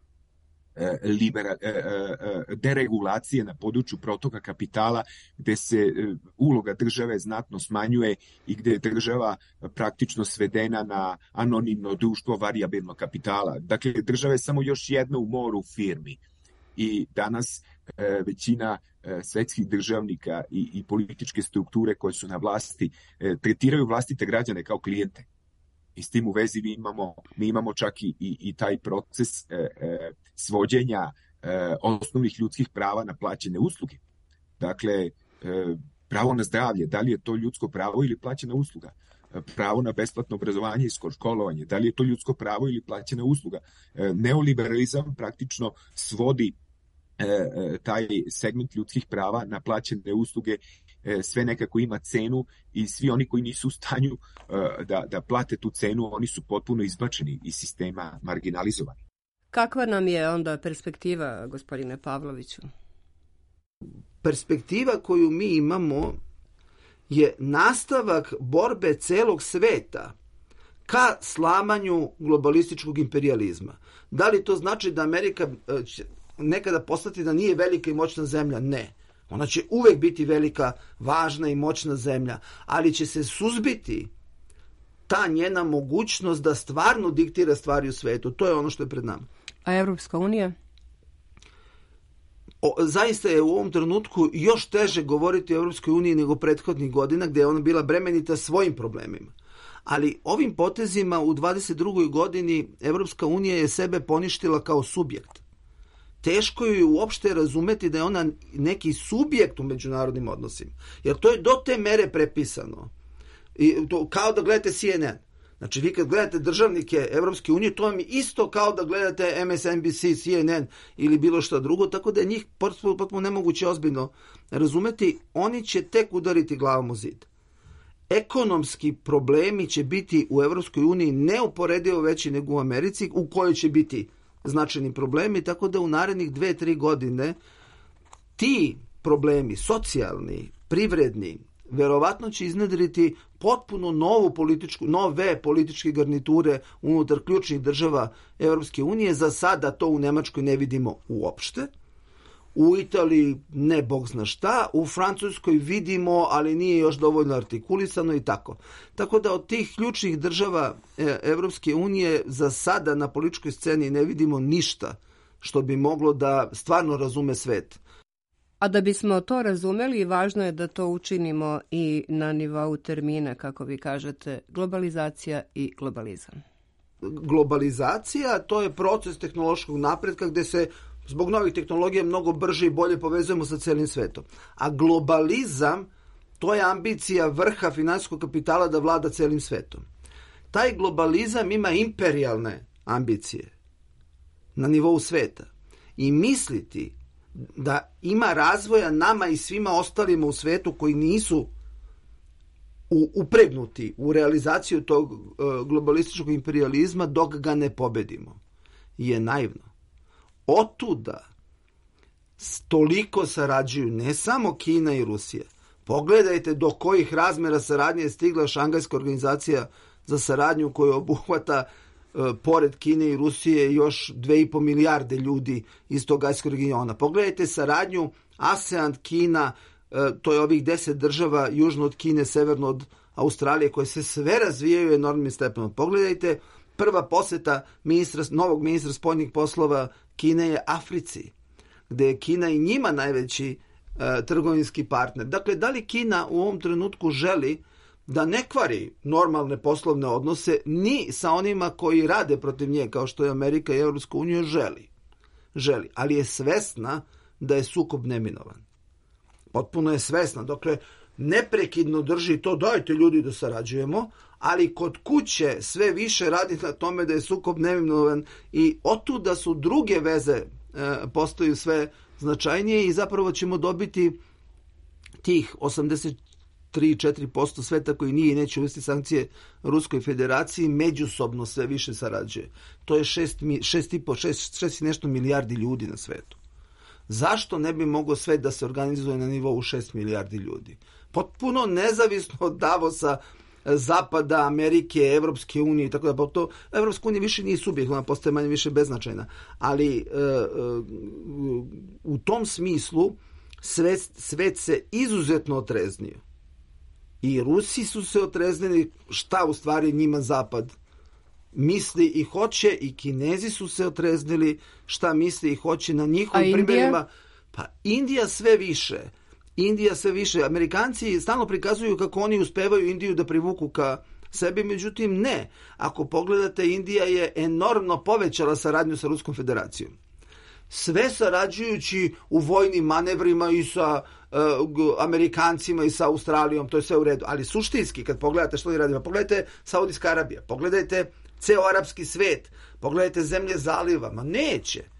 libera, deregulacije na području protoka kapitala, gde se uloga države znatno smanjuje i gde je država praktično svedena na anonimno društvo varijabilnog kapitala. Dakle, država je samo još jedna u moru firmi. I danas e, većina e, svetskih državnika i, i političke strukture koje su na vlasti e, tretiraju vlastite građane kao klijente. I s tim u vezi mi imamo, mi imamo čak i, i, i taj proces e, e, svođenja e, osnovnih ljudskih prava na plaćene usluge. Dakle, e, pravo na zdravlje, da li je to ljudsko pravo ili plaćena usluga? Pravo na besplatno obrazovanje i školovanje, da li je to ljudsko pravo ili plaćena usluga? E, neoliberalizam praktično svodi taj segment ljudskih prava na plaćene usluge sve nekako ima cenu i svi oni koji nisu u stanju da, da plate tu cenu, oni su potpuno izbačeni iz sistema, marginalizovani. Kakva nam je onda perspektiva, gospodine Pavloviću? Perspektiva koju mi imamo je nastavak borbe celog sveta ka slamanju globalističkog imperijalizma. Da li to znači da Amerika će nekada postati da nije velika i moćna zemlja? Ne. Ona će uvek biti velika, važna i moćna zemlja, ali će se suzbiti ta njena mogućnost da stvarno diktira stvari u svetu. To je ono što je pred nama. A Evropska unija? O, zaista je u ovom trenutku još teže govoriti o Evropskoj uniji nego prethodnih godina, gde je ona bila bremenita svojim problemima. Ali ovim potezima u dvadeset drugoj godini Evropska unija je sebe poništila kao subjekt. Teško je uopšte razumeti da je ona neki subjekt u međunarodnim odnosima. Jer to je do te mere prepisano. I to, kao da gledate C N N. Znači, vi kad gledate državnike Evropske unije, to vam je isto kao da gledate M S N B C, C N N ili bilo što drugo, tako da je njih potpuno nemoguće ozbiljno razumeti. Oni će tek udariti glavom u zid. Ekonomski problemi će biti u Evropskoj uniji neuporedivo veći nego u Americi, u kojoj će biti značajni problemi, tako da u narednih dve, tri godine ti problemi, socijalni, privredni, verovatno će iznedriti potpuno novu političku, nove političke garniture unutar ključnih država Evropske unije. Za sada to u Nemačkoj ne vidimo uopšte. U Italiji ne bog zna šta, u Francuskoj vidimo, ali nije još dovoljno artikulisano i tako. Tako da od tih ključnih država Evropske unije za sada na političkoj sceni ne vidimo ništa što bi moglo da stvarno razume svet. A da bismo to razumeli, važno je da to učinimo i na nivou termina, kako vi kažete, globalizacija i globalizam. Globalizacija, to je proces tehnološkog napretka gde se zbog novih tehnologija mnogo brže i bolje povezujemo sa celim svetom. A globalizam, to je ambicija vrha finansijskog kapitala da vlada celim svetom. Taj globalizam ima imperijalne ambicije na nivou sveta. I misliti da ima razvoja nama i svima ostalima u svetu koji nisu upregnuti u realizaciju tog globalističkog imperijalizma dok ga ne pobedimo je naivno. Otuda toliko sarađuju ne samo Kina i Rusija. Pogledajte do kojih razmera saradnje je stigla Šangajska organizacija za saradnju koja obuhvata pored Kine i Rusije još dve i po milijarde ljudi iz tog azijskog regiona. Pogledajte saradnju ASEAN, Kina, to je ovih deset država južno od Kine, severno od Australije, koje se sve razvijaju enormnim stepenom. Pogledajte prva poseta ministra, novog ministra spoljnih poslova Kine je Africi, gde je Kina i njima najveći uh, trgovinski partner. Dakle, da li Kina u ovom trenutku želi da ne kvari normalne poslovne odnose ni sa onima koji rade protiv nje, kao što je Amerika i Evropska unija? Želi. Želi, ali je svesna da je sukob neminovan. Potpuno je svesna. Dakle, neprekidno drži to, dajte ljudi da sarađujemo, ali kod kuće sve više radi na tome da je sukob neminovan i otuda su druge veze e, postaju sve značajnije i zapravo ćemo dobiti tih osamdeset tri do četiri posto sveta koji nije i neće uvesti sankcije Ruskoj federaciji, međusobno sve više sarađuje. To je šest, šest i po, šest, šest i nešto milijardi ljudi na svetu. Zašto ne bi moglo sve da se organizuje na nivou šest milijardi ljudi? Potpuno nezavisno od Davosa, Zapada, Amerike, Evropske unije i tako da. To Evropska unija više nije subjekt, ona postaje manje više beznačajna. Ali e, e, u tom smislu svet, svet se izuzetno otreznio. I Rusi su se otreznili šta u stvari njima Zapad misli i hoće, i Kinezi su se otreznili šta misli i hoće na njihovim primjerima. Pa Indija sve više. Indija sve više. Amerikanci stalno prikazuju kako oni uspevaju Indiju da privuku ka sebi, međutim ne. Ako pogledate, Indija je enormno povećala saradnju sa Ruskom federacijom. Sve sarađujući u vojnim manevrima i sa uh, Amerikancima i sa Australijom, to je sve u redu. Ali suštinski, kad pogledate što oni radi, pogledajte Saudijska Arabija, pogledajte ceo arapski svet, pogledajte zemlje zaliva, ma neće.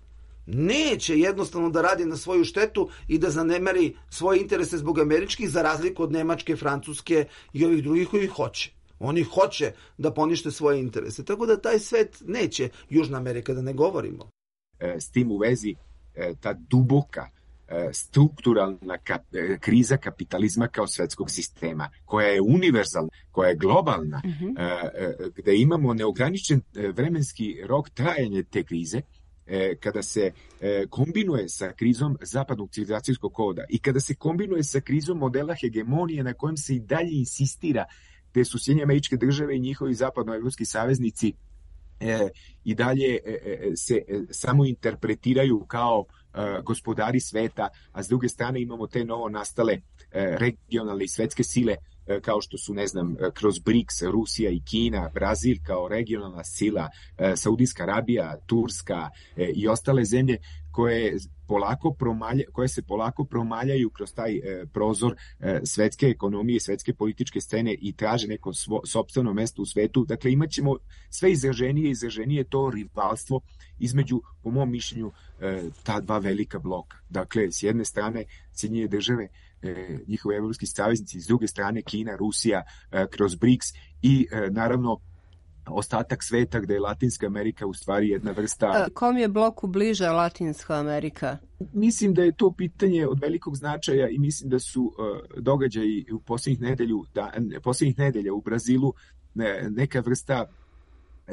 neće jednostavno da radi na svoju štetu i da zanemari svoje interese zbog američkih, za razliku od Nemačke, Francuske i ovih drugih koji hoće. Oni hoće da ponište svoje interese. Tako da taj svet neće, Južna Amerika da ne govorimo. S tim u vezi ta duboka strukturalna kap, kriza kapitalizma kao svetskog sistema, koja je univerzalna, koja je globalna, mm-hmm. gde imamo neograničen vremenski rok trajanja te krize, kada se kombinuje sa krizom zapadnog civilizacijskog koda i kada se kombinuje sa krizom modela hegemonije na kojem se i dalje insistira, gde su Sjedinjene Američke Države i njihovi zapadnoevropski saveznici e, i dalje e, se e, samo interpretiraju kao e, gospodari sveta, a s druge strane imamo te novo nastale e, regionalne i svetske sile e, kao što su, ne znam, kroz briks, Rusija i Kina, Brazil kao regionalna sila, e, Saudijska Arabija, Turska e, i ostale zemlje koje polako promalja, koje se polako promaljaju kroz taj e, prozor e, svetske ekonomije, svetske političke scene i traže neko svo, sopstveno mesto u svetu. Dakle, imat ćemo sve izraženije i izraženije to rivalstvo između, po mom mišljenju, e, ta dva velika bloka. Dakle, s jedne strane Sjedinjene Države, e, njihovi evropski saveznici, s druge strane Kina, Rusija, e, kroz briks i e, naravno ostatak sveta gde je Latinska Amerika u stvari jedna vrsta... A, kom je bloku bliža Latinska Amerika? Mislim da je to pitanje od velikog značaja i mislim da su uh, događaji u posljednjih nedelju, da, posljednjih nedelja u Brazilu ne, neka vrsta uh,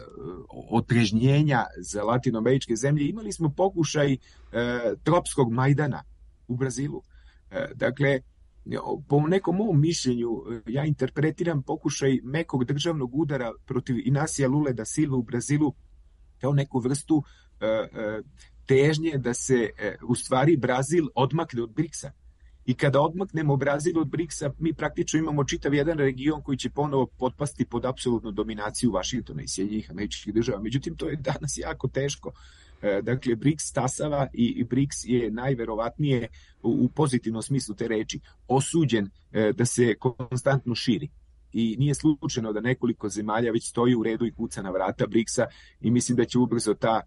otrežnjenja za latinoameričke zemlje. Imali smo pokušaj uh, tropskog Majdana u Brazilu. Uh, dakle, po nekom mom mišljenju, ja interpretiram pokušaj mekog državnog udara protiv Inacija Lule da Silva u Brazilu kao neku vrstu uh, uh, težnje da se uh, u stvari Brazil odmakne od briksa. I kada odmaknemo Brazil od briksa, mi praktično imamo čitav jedan region koji će ponovo potpasti pod apsolutnu dominaciju Vašingtona i Sjedinjenih Američkih Država. Međutim, to je danas jako teško. Dakle, briks stasava i briks je najverovatnije u pozitivnom smislu te reči osuđen da se konstantno širi. I nije slučajno da nekoliko zemalja već stoji u redu i kuca na vrata briksa i mislim da će ubrzo ta,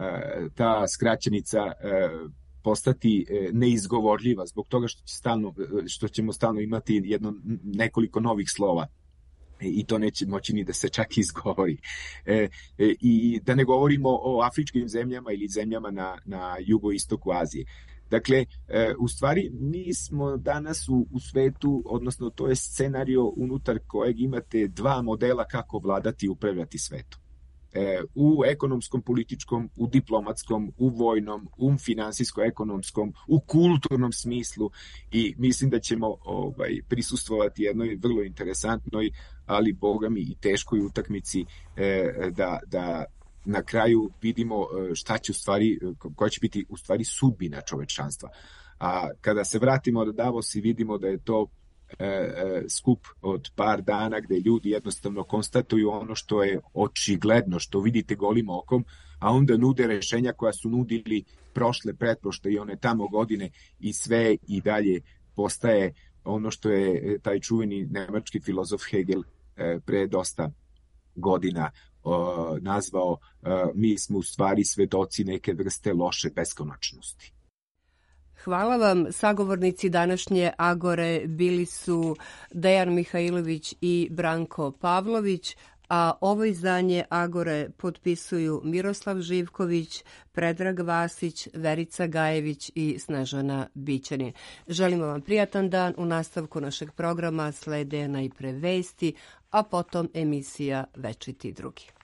ta skraćenica postati neizgovorljiva zbog toga što, će stalno, što ćemo stalno imati jedno, nekoliko novih slova. I to neće moći ni da se čak izgovori. E, e, I da ne govorimo o afričkim zemljama ili zemljama na, na jugoistoku Azije. Dakle, e, u stvari mi smo danas u, u svetu, odnosno to je scenario unutar kojeg imate dva modela kako vladati i upravljati svetom. E, u ekonomskom, političkom, u diplomatskom, u vojnom, u finansijsko-ekonomskom, u kulturnom smislu i mislim da ćemo ovaj, prisustvovati jednoj vrlo interesantnoj, ali boga mi i teškoj utakmici e, da, da na kraju vidimo šta će u stvari, koja će biti u stvari sudbina čovečanstva. A kada se vratimo od Davosa i vidimo da je to e, e, skup od par dana gde ljudi jednostavno konstatuju ono što je očigledno, što vidite golim okom, a onda nude rešenja koja su nudili prošle, pretprošle i one tamo godine i sve i dalje postaje ono što je taj čuveni nemački filozof Hegel e, pre dosta godina o, nazvao e, mi smo u stvari svedoci neke vrste loše beskonačnosti. Hvala vam. Sagovornici današnje Agore bili su Dejan Mihajlović i Branko Pavlović, a ovo izdanje Agore potpisuju Miroslav Živković, Predrag Vasić, Verica Gajević i Snežana Bićanin. Želimo vam prijatan dan. U nastavku našeg programa slede najpre vesti, a potom emisija Večiti drugi.